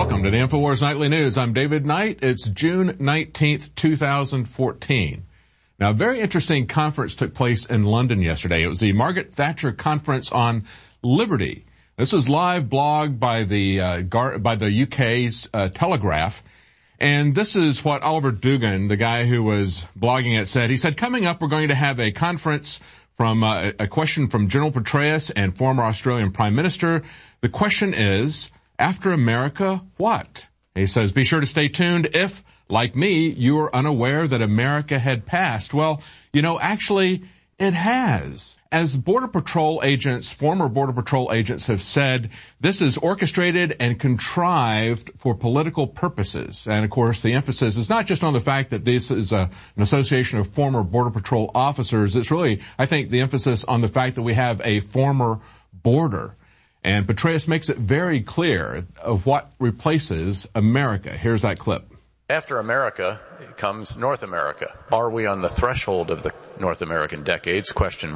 Welcome to the InfoWars Nightly News. I'm David Knight. It's June 19th, 2014. Now, a very interesting conference took place in London yesterday. It was the Margaret Thatcher Conference on Liberty. This was live blogged by the UK's Telegraph. And this is what Oliver Dugan, the guy who was blogging it, said. He said, coming up, we're going to have a conference from a question from General Petraeus and former Australian Prime Minister. The question is, after America, what? He says, be sure to stay tuned if, like me, you were unaware that America had passed. Well, actually, it has. As Border Patrol agents, former Border Patrol agents have said, this is orchestrated and contrived for political purposes. And, of course, the emphasis is not just on the fact that this is an association of former Border Patrol officers. It's really, I think, the emphasis on the fact that we have a former border. And Petraeus makes it very clear of what replaces America. Here's that clip. After America comes North America. Are we on the threshold of the North American decades? ?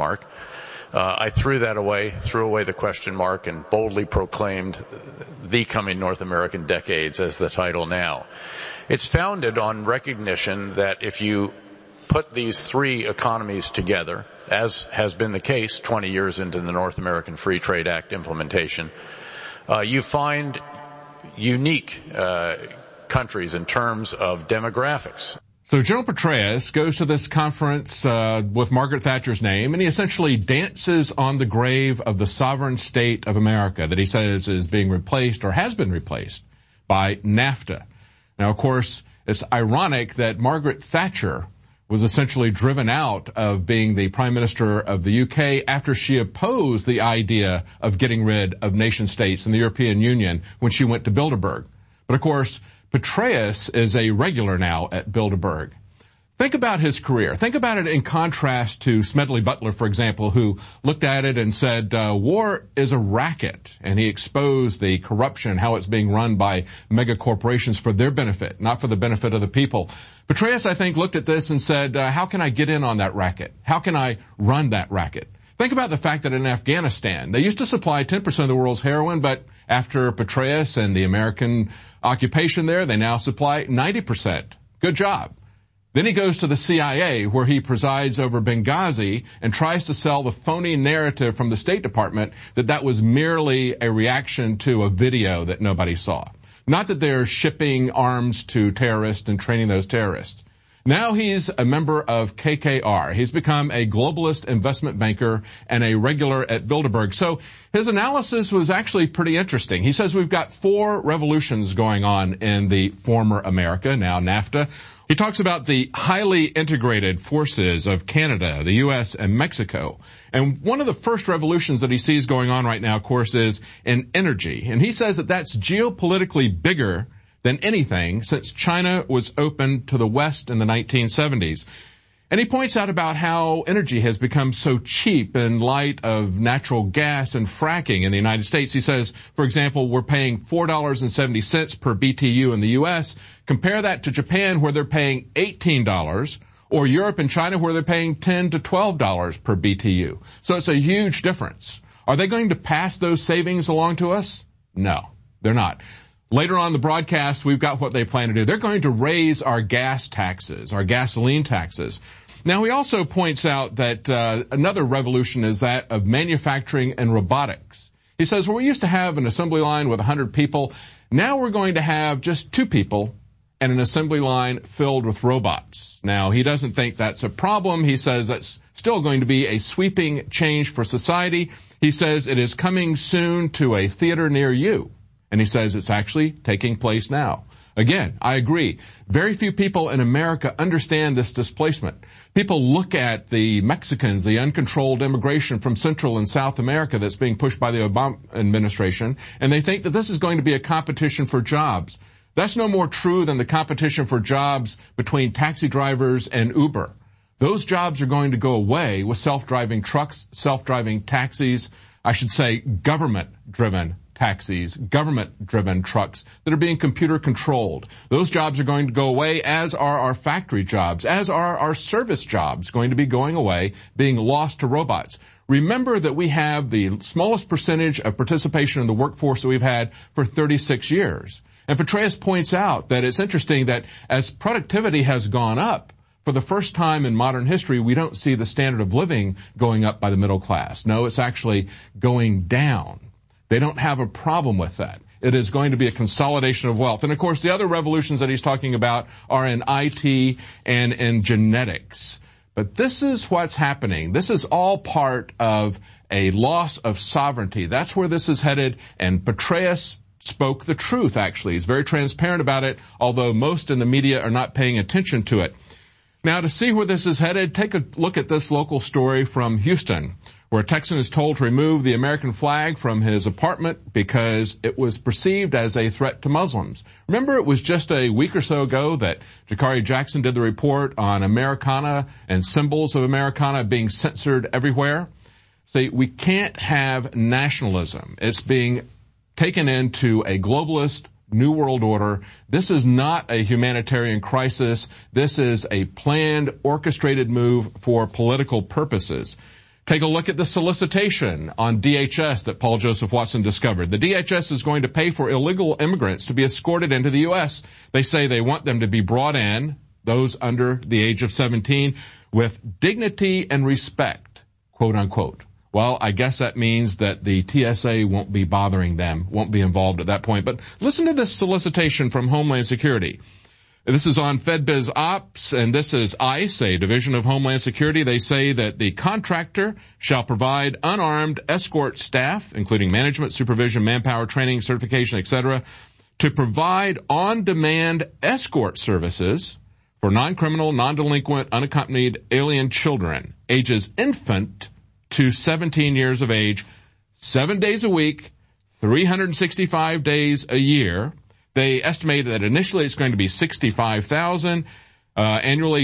I threw away the question mark and boldly proclaimed the coming North American decades as the title now. It's founded on recognition that if you put these three economies together, as has been the case 20 years into the North American Free Trade Act implementation, you find unique countries in terms of demographics. So General Petraeus goes to this conference with Margaret Thatcher's name, and he essentially dances on the grave of the sovereign state of America that he says is being replaced or has been replaced by NAFTA. Now, of course, it's ironic that Margaret Thatcher was essentially driven out of being the Prime Minister of the UK after she opposed the idea of getting rid of nation states in the European Union when she went to Bilderberg. But of course, Petraeus is a regular now at Bilderberg. Think about his career. Think about it in contrast to Smedley Butler, for example, who looked at it and said, war is a racket. And he exposed the corruption, how it's being run by mega corporations for their benefit, not for the benefit of the people. Petraeus, I think, looked at this and said, how can I get in on that racket? How can I run that racket? Think about the fact that in Afghanistan, they used to supply 10% of the world's heroin, but after Petraeus and the American occupation there, they now supply 90%. Good job. Then he goes to the CIA, where he presides over Benghazi and tries to sell the phony narrative from the State Department that was merely a reaction to a video that nobody saw. Not that they're shipping arms to terrorists and training those terrorists. Now he's a member of KKR. He's become a globalist investment banker and a regular at Bilderberg. So his analysis was actually pretty interesting. He says we've got 4 revolutions going on in the former America, now NAFTA. He talks about the highly integrated forces of Canada, the U.S., and Mexico. And one of the first revolutions that he sees going on right now, of course, is in energy. And he says that that's geopolitically bigger than anything since China was open to the West in the 1970s. And he points out about how energy has become so cheap in light of natural gas and fracking in the United States. He says, for example, we're paying $4.70 per BTU in the U.S. Compare that to Japan, where they're paying $18, or Europe and China, where they're paying $10 to $12 per BTU. So it's a huge difference. Are they going to pass those savings along to us? No, they're not. Later on in the broadcast, we've got what they plan to do. They're going to raise our gas taxes, our gasoline taxes. Now, he also points out that another revolution is that of manufacturing and robotics. He says, well, we used to have an assembly line with 100 people. Now we're going to have just 2 people and an assembly line filled with robots. Now, he doesn't think that's a problem. He says that's still going to be a sweeping change for society. He says it is coming soon to a theater near you. And he says it's actually taking place now. Again, I agree. Very few people in America understand this displacement. People look at the Mexicans, the uncontrolled immigration from Central and South America that's being pushed by the Obama administration, and they think that this is going to be a competition for jobs. That's no more true than the competition for jobs between taxi drivers and Uber. Those jobs are going to go away with self-driving trucks, self-driving taxis, I should say government-driven taxis, government-driven trucks that are being computer-controlled. Those jobs are going to go away, as are our factory jobs, as are our service jobs going to be going away, being lost to robots. Remember that we have the smallest percentage of participation in the workforce that we've had for 36 years. And Petraeus points out that it's interesting that as productivity has gone up, for the first time in modern history, we don't see the standard of living going up by the middle class. No, it's actually going down. They don't have a problem with that. It is going to be a consolidation of wealth. And of course, the other revolutions that he's talking about are in IT and in genetics. But this is what's happening. This is all part of a loss of sovereignty. That's where this is headed. And Petraeus spoke the truth, actually. He's very transparent about it, although most in the media are not paying attention to it. Now, to see where this is headed, take a look at this local story from Houston, where a Texan is told to remove the American flag from his apartment because it was perceived as a threat to Muslims. Remember, it was just a week or so ago that Jakari Jackson did the report on Americana and symbols of Americana being censored everywhere. See, we can't have nationalism. It's being taken into a globalist New World Order. This is not a humanitarian crisis. This is a planned, orchestrated move for political purposes. Take a look at the solicitation on DHS that Paul Joseph Watson discovered. The DHS is going to pay for illegal immigrants to be escorted into the U.S. They say they want them to be brought in, those under the age of 17, with dignity and respect, quote unquote. Well, I guess that means that the TSA won't be bothering them, won't be involved at that point. But listen to this solicitation from Homeland Security. This is on FedBiz Ops, and this is ICE, a division of Homeland Security. They say that the contractor shall provide unarmed escort staff, including management, supervision, manpower, training, certification, etc., to provide on-demand escort services for non-criminal, non-delinquent, unaccompanied alien children, ages infant to 17 years of age, 7 days a week, 365 days a year. They estimate that initially it's going to be 65,000 annually,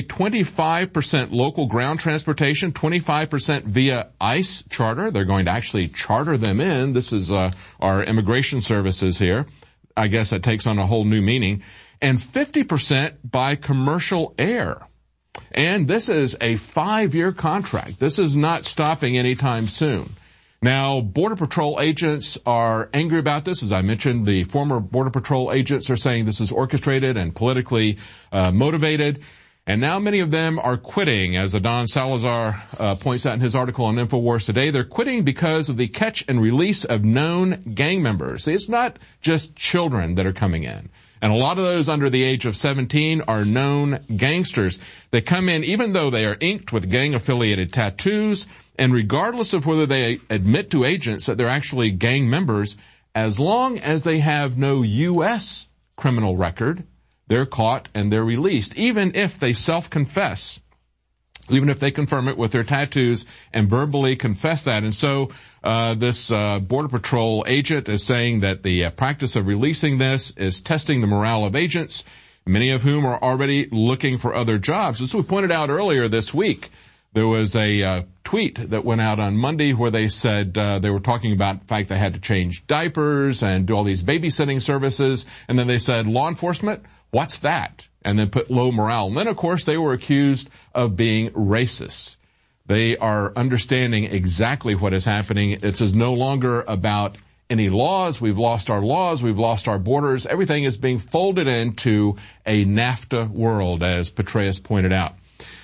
25% local ground transportation, 25% via ICE charter. They're going to actually charter them in. This is our immigration services here. I guess that takes on a whole new meaning. And 50% by commercial air. And this is a 5-year contract. This is not stopping anytime soon. Now, Border Patrol agents are angry about this. As I mentioned, the former Border Patrol agents are saying this is orchestrated and politically motivated. And now many of them are quitting, as Adon Salazar points out in his article on InfoWars Today. They're quitting because of the catch and release of known gang members. See, it's not just children that are coming in. And a lot of those under the age of 17 are known gangsters. They come in even though they are inked with gang-affiliated tattoos, and regardless of whether they admit to agents that they're actually gang members, as long as they have no U.S. criminal record, they're caught and they're released, even if they self-confess, even if they confirm it with their tattoos and verbally confess that. And so this Border Patrol agent is saying that the practice of releasing this is testing the morale of agents, many of whom are already looking for other jobs. As we pointed out earlier this week, there was a tweet that went out on Monday where they said they were talking about the fact they had to change diapers and do all these babysitting services. And then they said, law enforcement, what's that? And then put low morale. And then, of course, they were accused of being racist. They are understanding exactly what is happening. It is no longer about any laws. We've lost our laws. We've lost our borders. Everything is being folded into a NAFTA world, as Petraeus pointed out.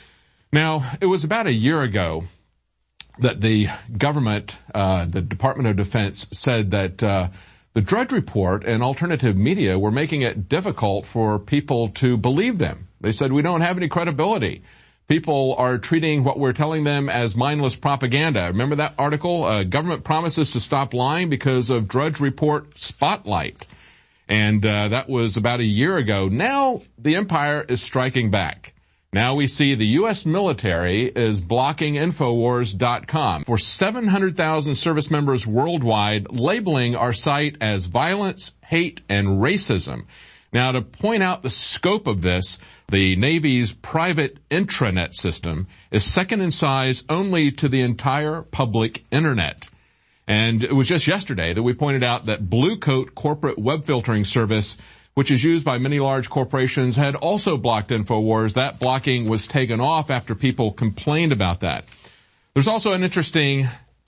Now, it was about a year ago that the government, the Department of Defense, said that the Drudge Report and alternative media were making it difficult for people to believe them. They said, we don't have any credibility. People are treating what we're telling them as mindless propaganda. Remember that article? Government promises to stop lying because of Drudge Report Spotlight. And that was about a year ago. Now the empire is striking back. Now we see the U.S. military is blocking Infowars.com for 700,000 service members worldwide, labeling our site as violence, hate, and racism. Now, to point out the scope of this, the Navy's private intranet system is second in size only to the entire public internet. And it was just yesterday that we pointed out that Blue Coat corporate web filtering service, which is used by many large corporations, had also blocked InfoWars. That blocking was taken off after people complained about that. There's also an interesting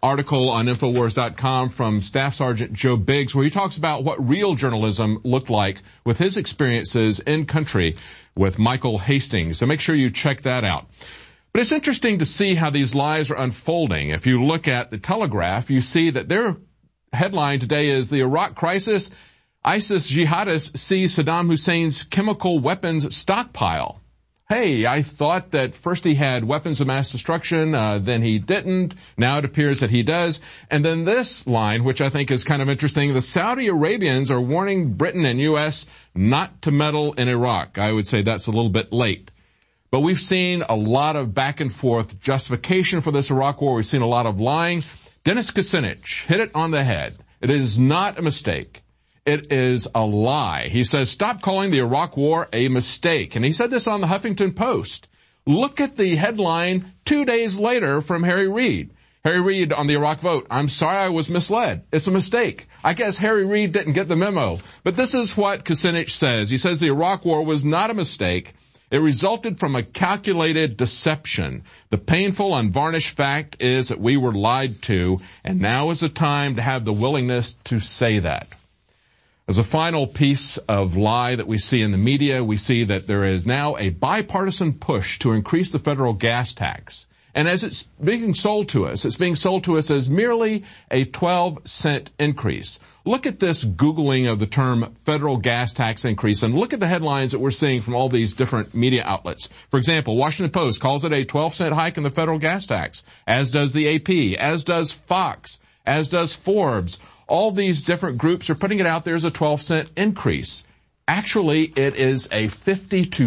article on Infowars.com from Staff Sergeant Joe Biggs, where he talks about what real journalism looked like with his experiences in country with Michael Hastings. So make sure you check that out. But it's interesting to see how these lies are unfolding. If you look at the Telegraph, you see that their headline today is the Iraq crisis. ISIS jihadists seize Saddam Hussein's chemical weapons stockpile. Hey, I thought that first he had weapons of mass destruction, then he didn't. Now it appears that he does. And then this line, which I think is kind of interesting, the Saudi Arabians are warning Britain and U.S. not to meddle in Iraq. I would say that's a little bit late. But we've seen a lot of back and forth justification for this Iraq war. We've seen a lot of lying. Dennis Kucinich hit it on the head. It is not a mistake. It is a lie. He says, stop calling the Iraq war a mistake. And he said this on the Huffington Post. Look at the headline 2 days later from Harry Reid. Harry Reid on the Iraq vote. I'm sorry I was misled. It's a mistake. I guess Harry Reid didn't get the memo. But this is what Kucinich says. He says the Iraq war was not a mistake. It resulted from a calculated deception. The painful, unvarnished fact is that we were lied to, and now is the time to have the willingness to say that. As a final piece of lie that we see in the media, we see that there is now a bipartisan push to increase the federal gas tax. And as it's being sold to us, it's being sold to us as merely a 12-cent increase. Look at this Googling of the term federal gas tax increase, and look at the headlines that we're seeing from all these different media outlets. For example, Washington Post calls it a 12-cent hike in the federal gas tax, as does the AP, as does Fox, as does Forbes. All these different groups are putting it out there as a 12-cent increase. Actually, it is a 50 to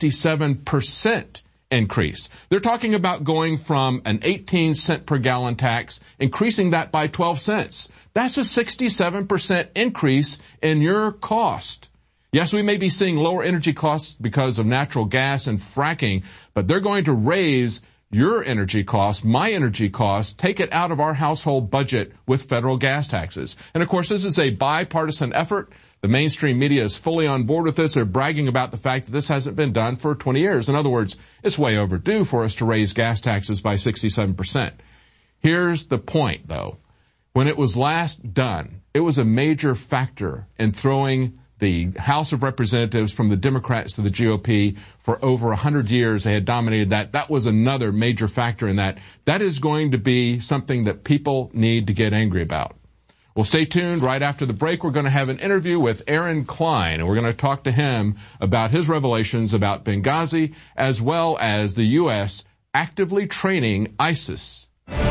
67% increase. They're talking about going from an 18-cent per gallon tax, increasing that by 12 cents. That's a 67% increase in your cost. Yes, we may be seeing lower energy costs because of natural gas and fracking, but they're going to raise your energy costs, my energy costs, take it out of our household budget with federal gas taxes. And of course, this is a bipartisan effort. The mainstream media is fully on board with this. They're bragging about the fact that this hasn't been done for 20 years. In other words, it's way overdue for us to raise gas taxes by 67%. Here's the point, though. When it was last done, it was a major factor in throwing the House of Representatives from the Democrats to the GOP for over 100 years. They had dominated that. That was another major factor in that. That is going to be something that people need to get angry about. Well, stay tuned. Right after the break, we're going to have an interview with Aaron Klein, and we're going to talk to him about his revelations about Benghazi, as well as the U.S. actively training ISIS.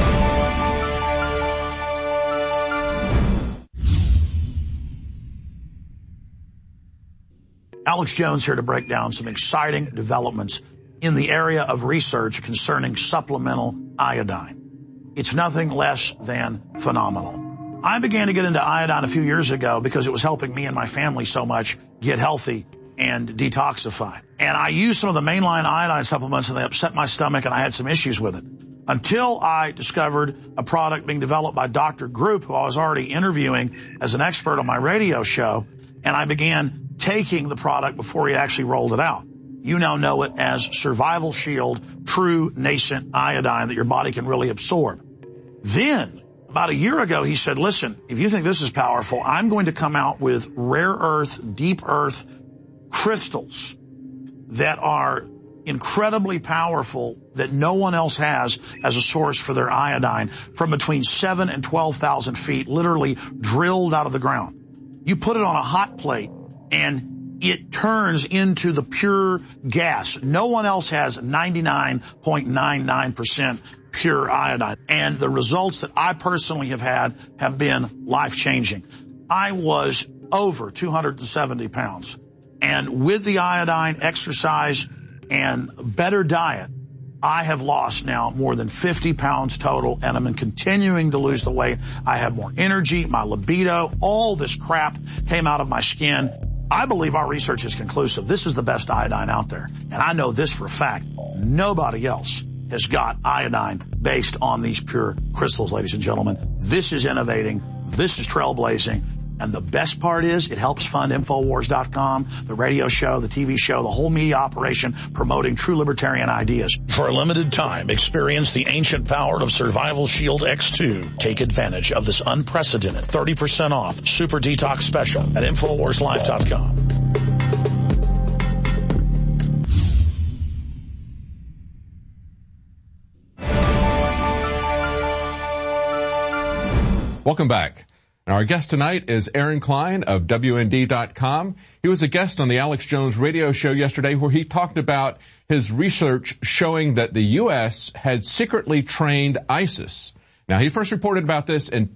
Alex Jones here to break down some exciting developments in the area of research concerning supplemental iodine. It's nothing less than phenomenal. I began to get into iodine a few years ago because it was helping me and my family so much get healthy and detoxify. And I used some of the mainline iodine supplements and they upset my stomach and I had some issues with it. Until I discovered a product being developed by Dr. Group, who I was already interviewing as an expert on my radio show, and I began taking the product before he actually rolled it out. You now know it as Survival Shield, true nascent iodine that your body can really absorb. Then, about a year ago, he said, listen, if you think this is powerful, I'm going to come out with rare earth, deep earth crystals that are incredibly powerful that no one else has as a source for their iodine from between 7,000 and 12,000 feet, literally drilled out of the ground. You put it on a hot plate, and it turns into the pure gas. No one else has 99.99% pure iodine. And the results that I personally have had have been life-changing. I was over 270 pounds. And with the iodine, exercise, and better diet, I have lost now more than 50 pounds total, and I'm continuing to lose the weight. I have more energy, my libido, all this crap came out of my skin. I believe our research is conclusive. This is the best iodine out there. And I know this for a fact. Nobody else has got iodine based on these pure crystals, ladies and gentlemen. This is innovating. This is trailblazing. And the best part is it helps fund Infowars.com, the radio show, the TV show, the whole media operation promoting true libertarian ideas. For a limited time, experience the ancient power of Survival Shield X2. Take advantage of this unprecedented 30% off Super Detox special at InfoWarsLive.com. Welcome back. Now, our guest tonight is Aaron Klein of WND.com. He was a guest on the Alex Jones radio show yesterday where he talked about his research showing that the U.S. had secretly trained ISIS. Now, he first reported about this in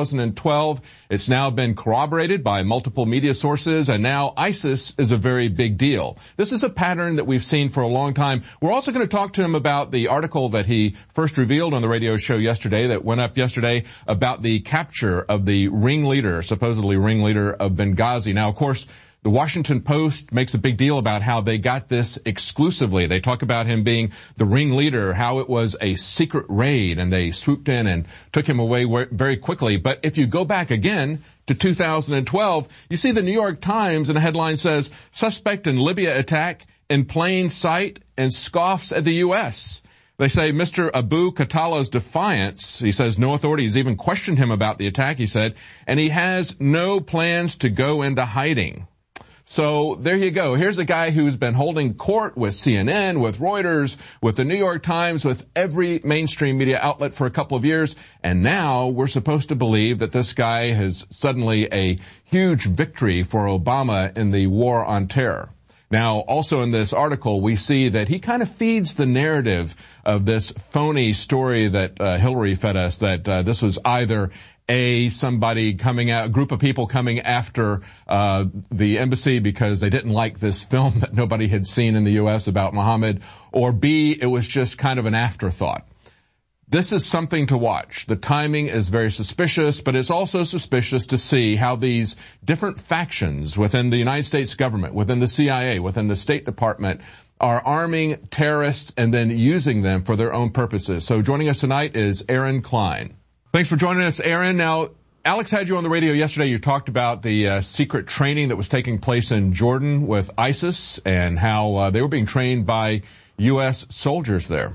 2012. It's now been corroborated by multiple media sources, and now ISIS is a very big deal. This is a pattern that we've seen for a long time. We're also going to talk to him about the article that he first revealed on the radio show yesterday that went up yesterday about the capture of the ringleader, supposedly ringleader of Benghazi. Now, of course, the Washington Post makes a big deal about how they got this exclusively. They talk about him being the ringleader, how it was a secret raid, and they swooped in and took him away very quickly. But if you go back again to 2012, you see the New York Times, and the headline says, "Suspect in Libya attack in plain sight," and scoffs at the U.S. They say Mr. Abu Khatalah's defiance, he says no authorities even questioned him about the attack, he said, and he has no plans to go into hiding. So there you go. Here's a guy who's been holding court with CNN, with Reuters, with the New York Times, with every mainstream media outlet for a couple of years. And now we're supposed to believe that this guy has suddenly a huge victory for Obama in the war on terror. Now, also in this article, we see that he kind of feeds the narrative of this phony story that Hillary fed us, that this was either somebody coming out, a group of people coming after the embassy because they didn't like this film that nobody had seen in the U.S. about Muhammad, or B, it was just kind of an afterthought. This is something to watch. The timing is very suspicious, but it's also suspicious to see how these different factions within the United States government, within the CIA, within the State Department, are arming terrorists and then using them for their own purposes. So joining us tonight is Aaron Klein. Thanks for joining us, Aaron. Now, Alex had you on the radio yesterday. You talked about the secret training that was taking place in Jordan with ISIS and how they were being trained by U.S. soldiers there.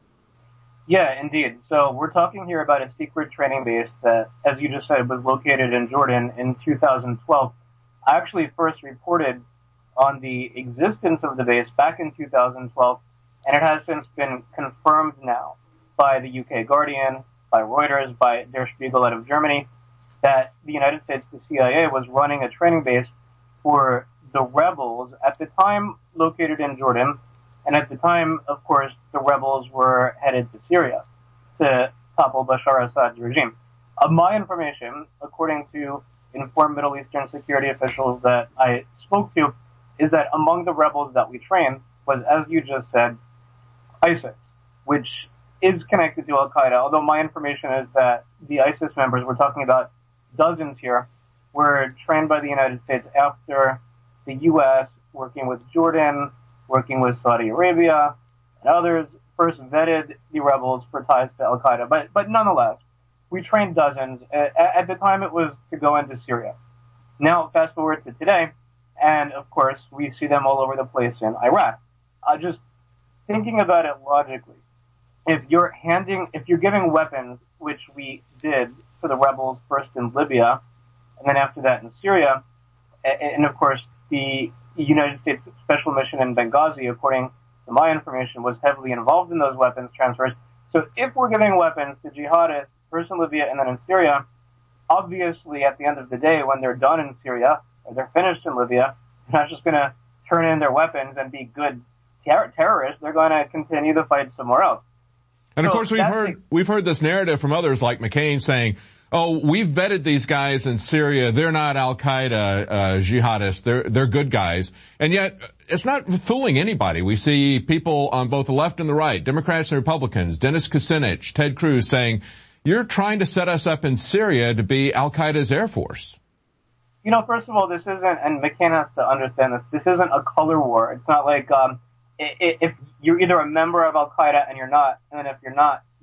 Yeah, indeed. So we're talking here about a secret training base that, as you just said, was located in Jordan in 2012. I actually first reported on the existence of the base back in 2012, and it has since been confirmed now by the UK Guardian, by Reuters, by Der Spiegel out of Germany, that the United States, the CIA, was running a training base for the rebels, at the time located in Jordan, and at the time, of course, the rebels were headed to Syria to topple Bashar Assad's regime. My information, according to informed Middle Eastern security officials that I spoke to, is that among the rebels that we trained was, as you just said, ISIS, which is connected to Al-Qaeda, although my information is that the ISIS members, we're talking about dozens here, were trained by the United States after the U.S., working with Jordan, working with Saudi Arabia, and others, first vetted the rebels for ties to Al-Qaeda. But nonetheless, we trained dozens. At the time, it was to go into Syria. Now, fast forward to today, and of course, we see them all over the place in Iraq. Just thinking about it logically, if you're giving weapons, which we did to the rebels first in Libya, and then after that in Syria, and of course the United States Special Mission in Benghazi, according to my information, was heavily involved in those weapons transfers. So if we're giving weapons to jihadists first in Libya and then in Syria, obviously at the end of the day, when they're done in Syria, or they're finished in Libya, they're not just going to turn in their weapons and be good terrorists. They're going to continue the fight somewhere else. And of course, we've heard this narrative from others like McCain saying, "Oh, we've vetted these guys in Syria. They're not Al-Qaeda jihadists. They're good guys." And yet, it's not fooling anybody. We see people on both the left and the right, Democrats and Republicans, Dennis Kucinich, Ted Cruz, saying, "You're trying to set us up in Syria to be Al-Qaeda's air force." You know, first of all, this isn't, and McCain has to understand this isn't a color war. It's not like if you're either a member of Al-Qaeda and you're not, and then if you're not,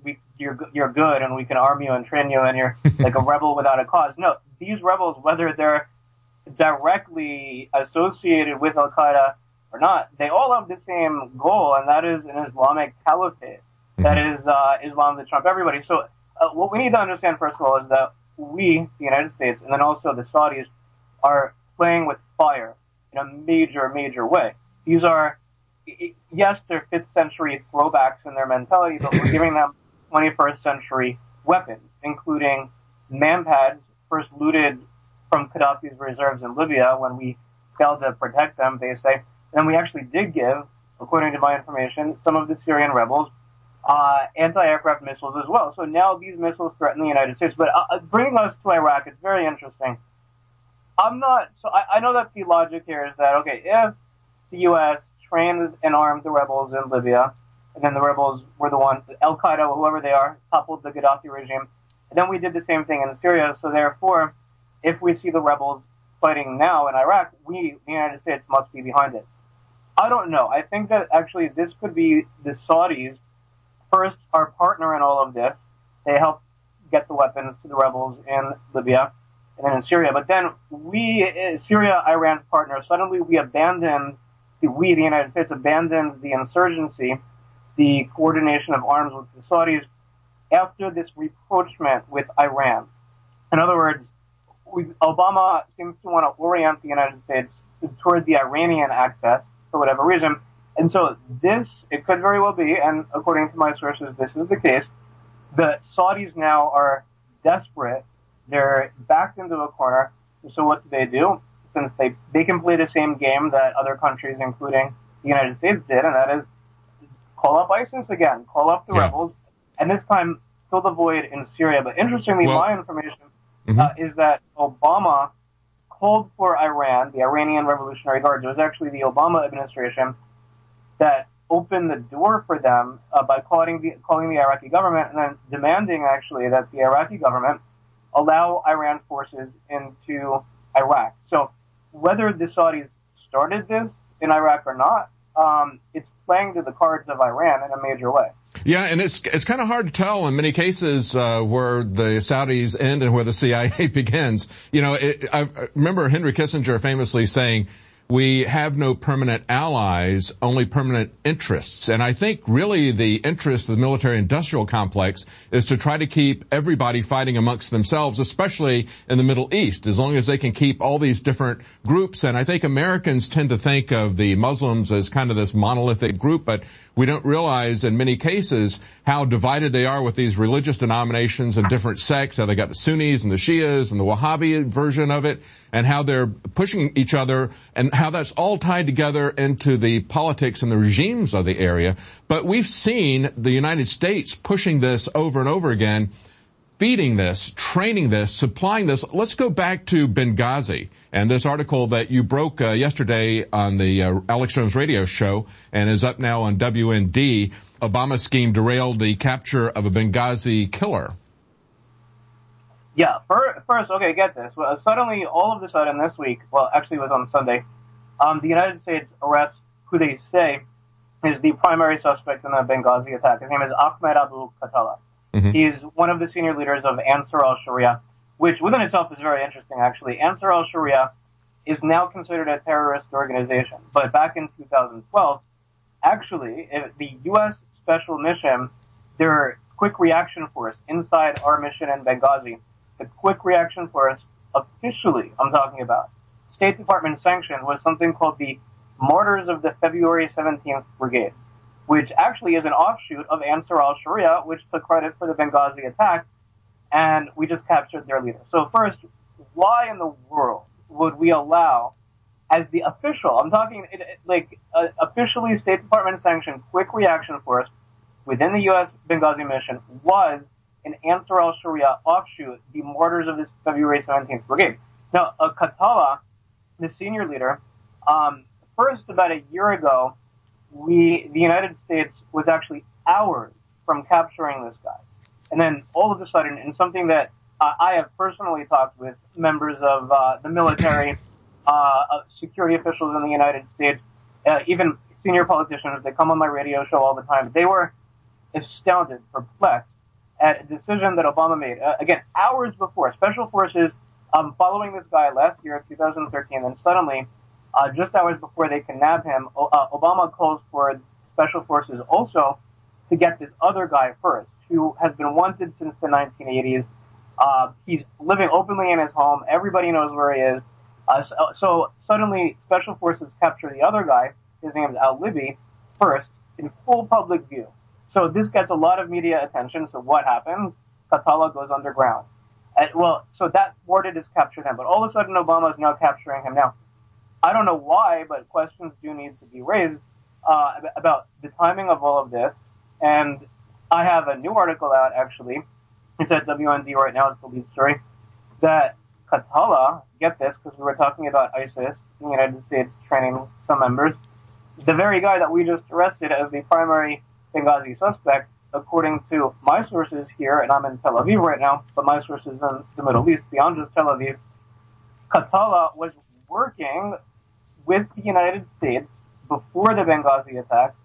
you're good and we can arm you and train you and you're like a rebel without a cause. No, these rebels, whether they're directly associated with Al-Qaeda or not, they all have the same goal, and that is an Islamic caliphate. That is Islam to trump everybody. So what we need to understand, first of all, is that we, the United States, and then also the Saudis, are playing with fire in a major, major way. These are, yes, they're 5th century throwbacks in their mentality, but we're giving them 21st century weapons, including man-pads, first looted from Gaddafi's reserves in Libya when we failed to protect them, they say. And then we actually did give, according to my information, some of the Syrian rebels anti-aircraft missiles as well. So now these missiles threaten the United States. But bringing us to Iraq, it's very interesting. I know that the logic here is that, okay, if the U.S. trained and armed the rebels in Libya, and then the rebels were the ones, Al-Qaeda or whoever they are, toppled the Gaddafi regime, and then we did the same thing in Syria. So therefore, if we see the rebels fighting now in Iraq, we, the United States, must be behind it. I don't know. I think that actually this could be the Saudis, first, our partner in all of this. They helped get the weapons to the rebels in Libya and then in Syria. But then we, Syria, Iran's partner, suddenly we abandoned, the United States abandoned the insurgency, the coordination of arms with the Saudis after this rapprochement with Iran. In other words, Obama seems to want to orient the United States toward the Iranian axis for whatever reason. And so this, it could very well be, and according to my sources, this is the case, the Saudis now are desperate. They're backed into a corner. So what do? Since they can play the same game that other countries, including the United States, did, and that is call up ISIS again, call up the rebels, and this time fill the void in Syria. But interestingly, my information is that Obama called for Iran, the Iranian Revolutionary Guard. It was actually the Obama administration that opened the door for them by calling the Iraqi government and then demanding, actually, that the Iraqi government allow Iran forces into Iraq. So whether the Saudis started this in Iraq or not, it's playing to the cards of Iran in a major way. Yeah, and it's kind of hard to tell in many cases where the Saudis end and where the CIA begins. You know, I remember Henry Kissinger famously saying, "We have no permanent allies, only permanent interests." And I think really the interest of the military-industrial complex is to try to keep everybody fighting amongst themselves, especially in the Middle East, as long as they can keep all these different groups. And I think Americans tend to think of the Muslims as kind of this monolithic group, but we don't realize in many cases how divided they are with these religious denominations and different sects, how they got the Sunnis and the Shias and the Wahhabi version of it, and how they're pushing each other, and how that's all tied together into the politics and the regimes of the area. But we've seen the United States pushing this over and over again, feeding this, training this, supplying this. Let's go back to Benghazi and this article that you broke yesterday on the Alex Jones radio show and is up now on WND. Obama scheme derailed the capture of a Benghazi killer. Yeah, first, okay, get this. Well, suddenly, all of a sudden this week, well, actually it was on Sunday, the United States arrests who they say is the primary suspect in the Benghazi attack. His name is Ahmed Abu Khatala. He's one of the senior leaders of Ansar al-Sharia, which within itself is very interesting, actually. Ansar al-Sharia is now considered a terrorist organization. But back in 2012, actually, the U.S. Special Mission, their quick reaction force inside our mission in Benghazi, the quick reaction force officially, I'm talking about, State Department sanctioned, was something called the Martyrs of the February 17th Brigade, which actually is an offshoot of Ansar al-Sharia, which took credit for the Benghazi attack, and we just captured their leader. So first, why in the world would we allow, as the official, I'm talking officially State Department sanctioned quick reaction force within the U.S. Benghazi mission was an Ansar al-Sharia offshoot, the Martyrs of the February 17th Brigade. Now, Khatala, the senior leader, first about a year ago, the United States was actually hours from capturing this guy. And then all of a sudden, in something that I have personally talked with members of the military, security officials in the United States, even senior politicians, they come on my radio show all the time. They were astounded, perplexed at a decision that Obama made, again, hours before. Special forces, following this guy last year, 2013, and suddenly, just hours before they can nab him, Obama calls for special forces also to get this other guy first, who has been wanted since the 1980s. He's living openly in his home. Everybody knows where he is. So suddenly, special forces capture the other guy. His name is al-Libi first in full public view. So this gets a lot of media attention. So what happens? Khatallah goes underground. So that thwarted his capture then. But all of a sudden, Obama is now capturing him. Now, I don't know why, but questions do need to be raised about the timing of all of this. And I have a new article out, actually. It's at WND right now. It's the lead story. That Khatallah, get this, because we were talking about ISIS, the United States training some members, the very guy that we just arrested as the primary Benghazi suspect, according to my sources here, and I'm in Tel Aviv right now, but my sources in the Middle East, beyond just Tel Aviv, Khatallah was working with the United States before the Benghazi attack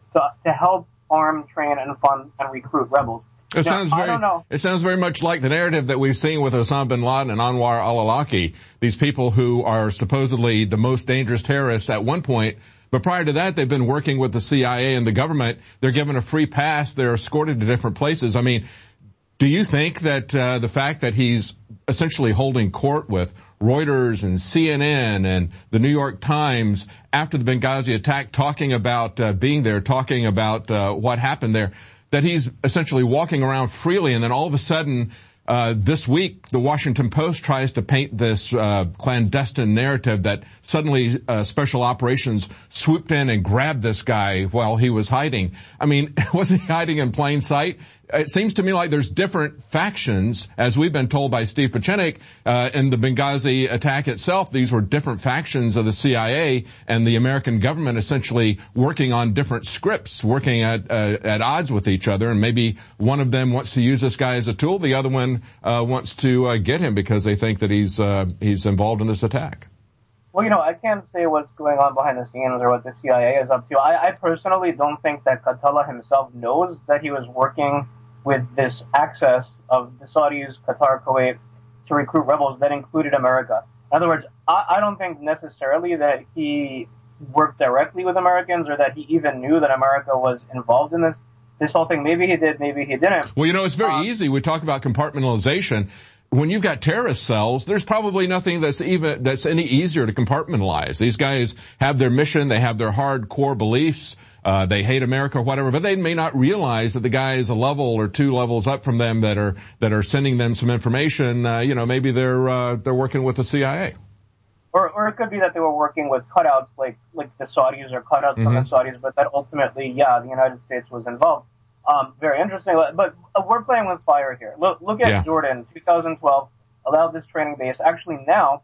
to help arm, train, and fund and recruit rebels. It sounds very much like the narrative that we've seen with Osama bin Laden and Anwar al-Awlaki, these people who are supposedly the most dangerous terrorists at one point. But prior to that, they've been working with the CIA and the government. They're given a free pass. They're escorted to different places. I mean, do you think that the fact that he's essentially holding court with Reuters and CNN and the New York Times after the Benghazi attack, talking about being there, talking about what happened there, that he's essentially walking around freely, and then all of a sudden this week, the Washington Post tries to paint this clandestine narrative that suddenly special operations swooped in and grabbed this guy while he was hiding. I mean, wasn't he hiding in plain sight? It seems to me like there's different factions, as we've been told by Steve Pieczenik, in the Benghazi attack itself. These were different factions of the CIA and the American government essentially working on different scripts, working at odds with each other. And maybe one of them wants to use this guy as a tool. The other one wants to get him because they think that he's involved in this attack. Well, I can't say what's going on behind the scenes or what the CIA is up to. I personally don't think that Khatallah himself knows that he was working with this access of the Saudis, Qatar, Kuwait to recruit rebels that included America. In other words, I don't think necessarily that he worked directly with Americans or that he even knew that America was involved in this whole thing. Maybe he did, maybe he didn't. Well, it's very easy. We talk about compartmentalization. When you've got terrorist cells, there's probably nothing that's any easier to compartmentalize. These guys have their mission, they have their hardcore beliefs, they hate America or whatever, but they may not realize that the guy is a level or two levels up from them that are sending them some information. Maybe they're working with the CIA. Or it could be that they were working with cutouts like the Saudis or cutouts from the Saudis, but that ultimately, the United States was involved. Very interesting, but we're playing with fire here. Look at Jordan, 2012, allowed this training base. Actually now,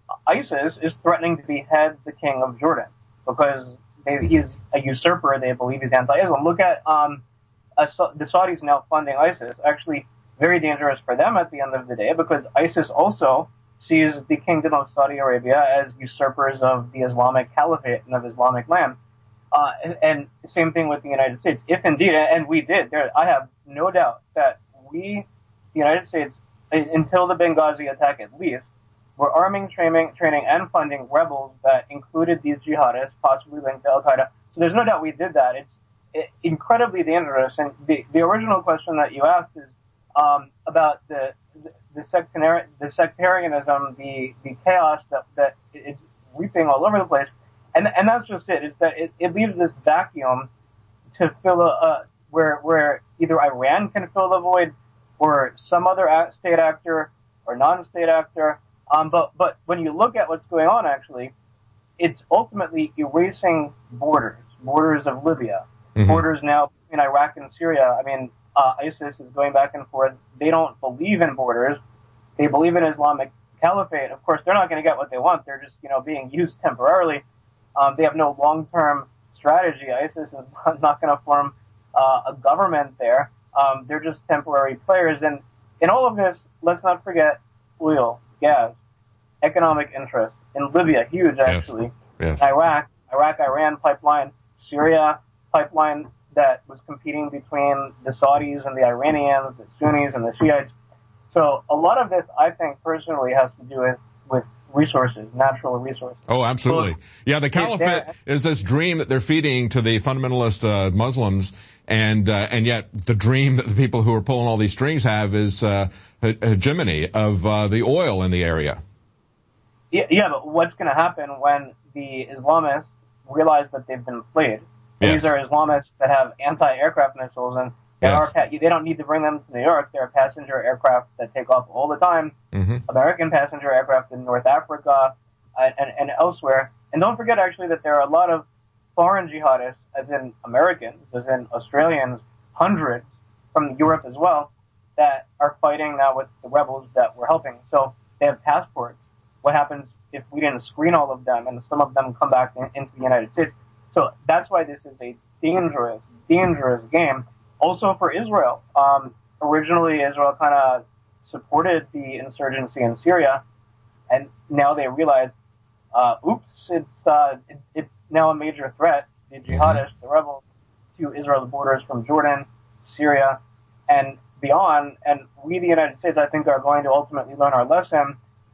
ISIS is threatening to behead the king of Jordan because he's a usurper. They believe he's anti-Islam. Look at the Saudis now funding ISIS. Actually, very dangerous for them at the end of the day because ISIS also sees the kingdom of Saudi Arabia as usurpers of the Islamic Caliphate and of Islamic land. And same thing with the United States. If indeed, and we did, I have no doubt that the United States, until the Benghazi attack at least, were arming, training, and funding rebels that included these jihadists, possibly linked to Al-Qaeda. So there's no doubt we did that. It's incredibly dangerous. And the original question that you asked is about the sectarianism, the chaos that is weeping all over the place. And that's just it. It's that it leaves this vacuum to fill where either Iran can fill the void or some other state actor or non-state actor. But when you look at what's going on, actually, it's ultimately erasing borders of Libya, borders now in Iraq and Syria. I mean, ISIS is going back and forth. They don't believe in borders. They believe in Islamic Caliphate. Of course, they're not going to get what they want. They're just, being used temporarily. They have no long-term strategy. ISIS is not going to form a government there. They're just temporary players. And in all of this, let's not forget oil, gas, economic interest. In Libya, huge, actually. Yes. Iraq, Iran pipeline, Syria pipeline, that was competing between the Saudis and the Iranians, the Sunnis and the Shiites. So a lot of this, I think, personally, has to do with resources, natural resources. Oh, absolutely. Yeah, the caliphate is this dream that they're feeding to the fundamentalist Muslims, and yet the dream that the people who are pulling all these strings have is hegemony of the oil in the area. Yeah, but what's going to happen when the Islamists realize that they've been played? Yes. These are Islamists that have anti-aircraft missiles, and they don't need to bring them to New York. There are passenger aircraft that take off all the time, American passenger aircraft in North Africa and elsewhere. And don't forget, actually, that there are a lot of foreign jihadists, as in Americans, as in Australians, hundreds from Europe as well, that are fighting now with the rebels that we're helping. So they have passports. What happens if we didn't screen all of them and some of them come back into the United States? So that's why this is a dangerous, dangerous game. Also for Israel. Originally, Israel kind of supported the insurgency in Syria, and now they realize, it's now a major threat, the jihadists, the rebels, to Israel's borders from Jordan, Syria, and beyond. And we, the United States, I think, are going to ultimately learn our lesson.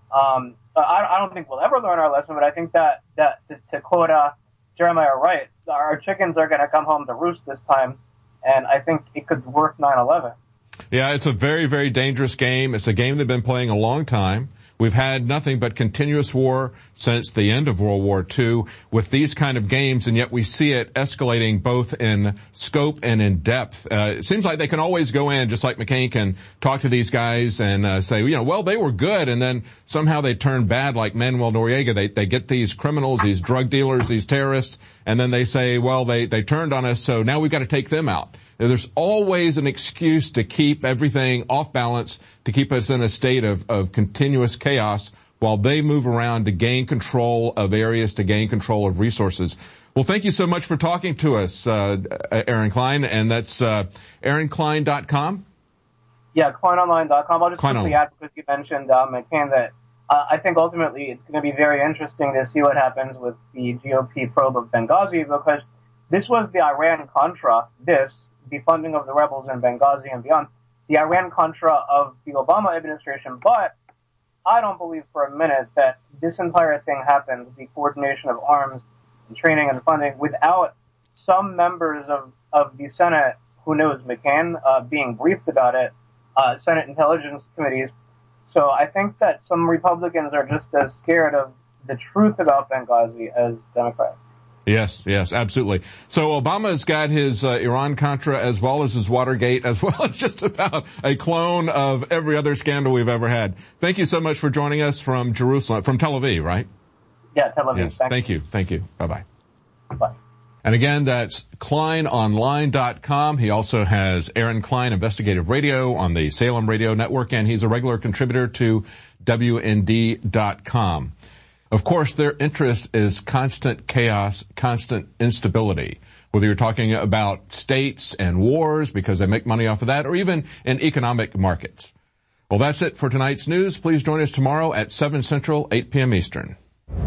I don't think we'll ever learn our lesson, but I think that to quote Jeremiah Wright, our chickens are going to come home to roost this time, and I think it could work 9/11. Yeah, it's a very, very dangerous game. It's a game they've been playing a long time. We've had nothing but continuous war since the end of World War II with these kind of games, and yet we see it escalating both in scope and in depth. It seems like they can always go in, just like McCain can talk to these guys and say, well, they were good, and then somehow they turn bad like Manuel Noriega. They get these criminals, these drug dealers, these terrorists, and then they say, well, they turned on us, so now we've got to take them out. There's always an excuse to keep everything off balance, to keep us in a state of continuous chaos while they move around to gain control of areas, to gain control of resources. Well, thank you so much for talking to us, Aaron Klein, and that's AaronKlein.com? Yeah, KleinOnline.com. I'll just quickly add, because you mentioned McCain, that I think ultimately it's going to be very interesting to see what happens with the GOP probe of Benghazi, because this was the Iran-Contra, the funding of the rebels in Benghazi and beyond, the Iran-Contra of the Obama administration. But I don't believe for a minute that this entire thing happened, the coordination of arms and training and funding, without some members of the Senate, who knows McCain, being briefed about it, Senate Intelligence Committees. So I think that some Republicans are just as scared of the truth about Benghazi as Democrats. Yes, absolutely. So Obama's got his Iran-Contra as well as his Watergate, as well as just about a clone of every other scandal we've ever had. Thank you so much for joining us from Jerusalem, from Tel Aviv, right? Yeah, Tel Aviv. Yes. Thank you. Bye-bye. Bye. And again, that's KleinOnline.com. He also has Aaron Klein Investigative Radio on the Salem Radio Network, and he's a regular contributor to WND.com. Of course, their interest is constant chaos, constant instability, whether you're talking about states and wars because they make money off of that, or even in economic markets. Well, that's it for tonight's news. Please join us tomorrow at 7 Central, 8 p.m. Eastern.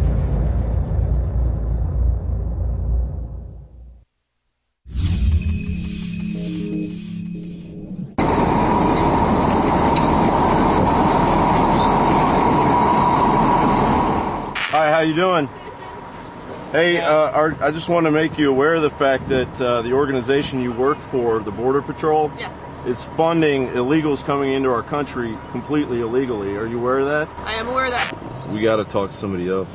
How you doing? Hey, I just want to make you aware of the fact that the organization you work for, the Border Patrol, is funding illegals coming into our country completely illegally. Are you aware of that? I am aware of that. We got to talk to somebody else.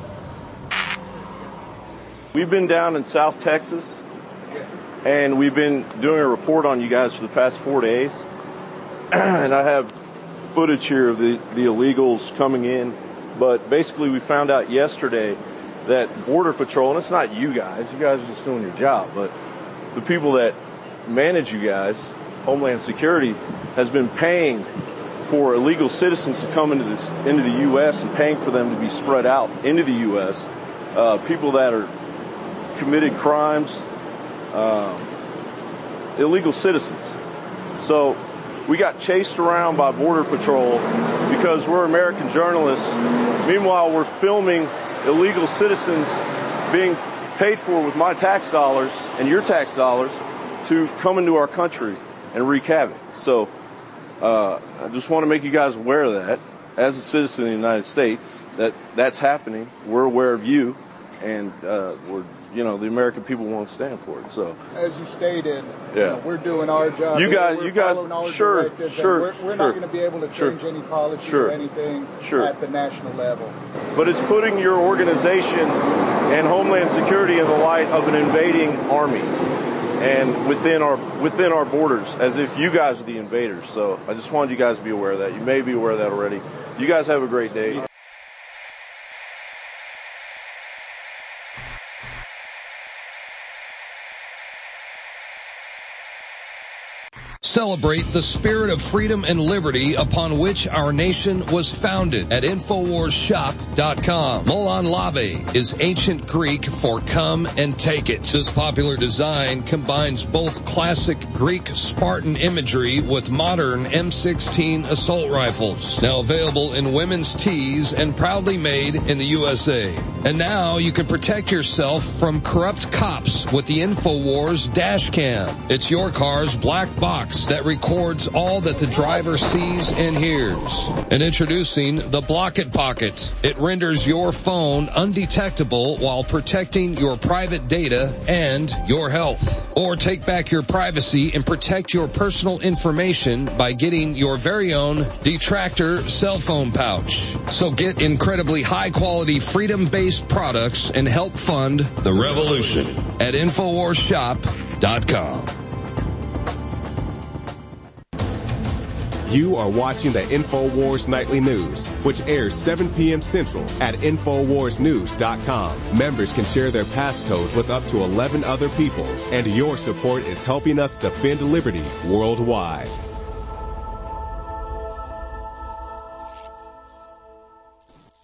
We've been down in South Texas, and we've been doing a report on you guys for the past 4 days. And I have footage here of the illegals coming in. But basically, we found out yesterday that Border Patrol, and it's not you guys are just doing your job, but the people that manage you guys, Homeland Security, has been paying for illegal citizens to come into the U.S. and paying for them to be spread out into the U.S. People that are committed crimes, illegal citizens. So we got chased around by Border Patrol because we're American journalists. Meanwhile, we're filming illegal citizens being paid for with my tax dollars and your tax dollars to come into our country and wreak havoc. So I just want to make you guys aware of that. As a citizen of the United States, that's happening. We're aware of you, and the American people won't stand for it. So, as you stated, we're doing our job. You guys, sure. We're not going to be able to change any policy or anything at the national level. But it's putting your organization and Homeland Security in the light of an invading army, and within our borders, as if you guys are the invaders. So, I just wanted you guys to be aware of that. You may be aware of that already. You guys have a great day. Celebrate the spirit of freedom and liberty upon which our nation was founded at InfoWarsShop.com. Molon Lave is ancient Greek for come and take it. This popular design combines both classic Greek Spartan imagery with modern M16 assault rifles. Now available in women's tees and proudly made in the USA. And now you can protect yourself from corrupt cops with the InfoWars dash cam. It's your car's black box that records all that the driver sees and hears. And introducing the Block It Pocket. It renders your phone undetectable while protecting your private data and your health. Or take back your privacy and protect your personal information by getting your very own Detractor cell phone pouch. So get incredibly high quality freedom-based products and help fund the revolution at InfoWarsShop.com. You are watching the InfoWars Nightly News, which airs 7 p.m. Central at InfoWarsNews.com. Members can share their passcodes with up to 11 other people, and your support is helping us defend liberty worldwide.